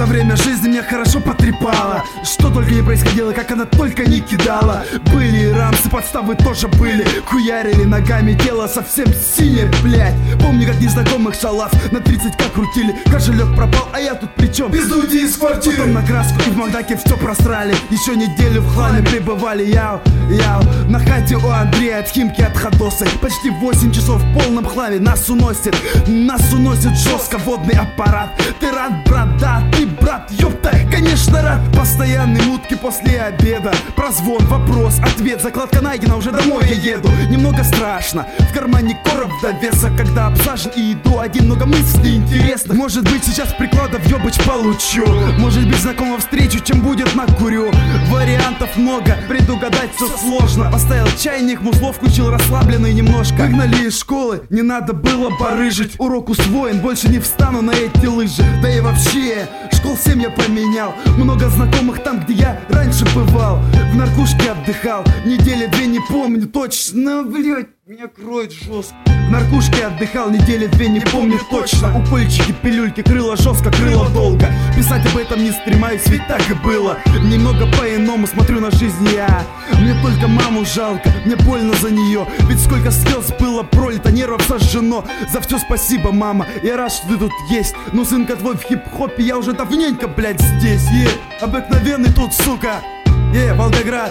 это время жизнь меня хорошо потрепала. Что только не происходило, как она только не кидала. Были и рамсы, подставы тоже были. Хуярили ногами, тело совсем синее, блять. Помню, как незнакомых шалав на 30к крутили. Кошелек пропал, а я тут при чем? Пиздуйте из квартиры. Потом на краску и в Макдаке все просрали. Еще неделю в хламе пребывали. Яу, на хате у Андрея от Химки, от Ходоса. Почти 8 часов в полном хламе. Нас уносит жестко водный аппарат. Ты рад, брат? Да, ты брат, ёпта, конечно рад. Постоянные мутки после обеда. Прозвон, вопрос, ответ. Закладка найдена, уже домой я еду. Немного страшно, в кармане короб до веса. Когда обсажен и иду один, много мыслей интересных. Может быть сейчас приклада в ёбыч получу. Может быть знакомого встречу, чем будет накурю. Вариантов много, предугадать все сложно. Поставил чайник, музлов включил расслабленный немножко. Выгнали из школы, не надо было барыжить. Урок усвоен, больше не встану на эти лыжи. Да и вообще, школ 7 я поменял. Много знакомых там, где я раньше бывал. В наркушке отдыхал, недели 2 не помню точно. Блять, меня кроет жестко. В наркушке отдыхал, недели 2 не помню точно. Укольчики, пилюльки, крыло жестко, крыло долго. Писать об этом не стремаюсь, ведь так и было. Немного по-иному смотрю на жизнь я. Мне только маму жалко, мне больно за нее. Ведь сколько слез было пролито, нервов сожжено. За все спасибо, мама, я рад, что ты тут есть. Но сынка твой в хип-хопе, я уже давненько, блять, здесь. Обыкновенный тут, сука. Волгоград.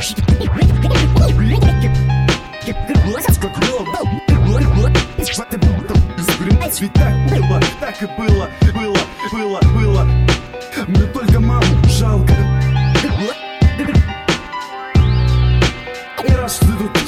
Ведь так и было. Мне только маму жалко. Я рад, что ты тут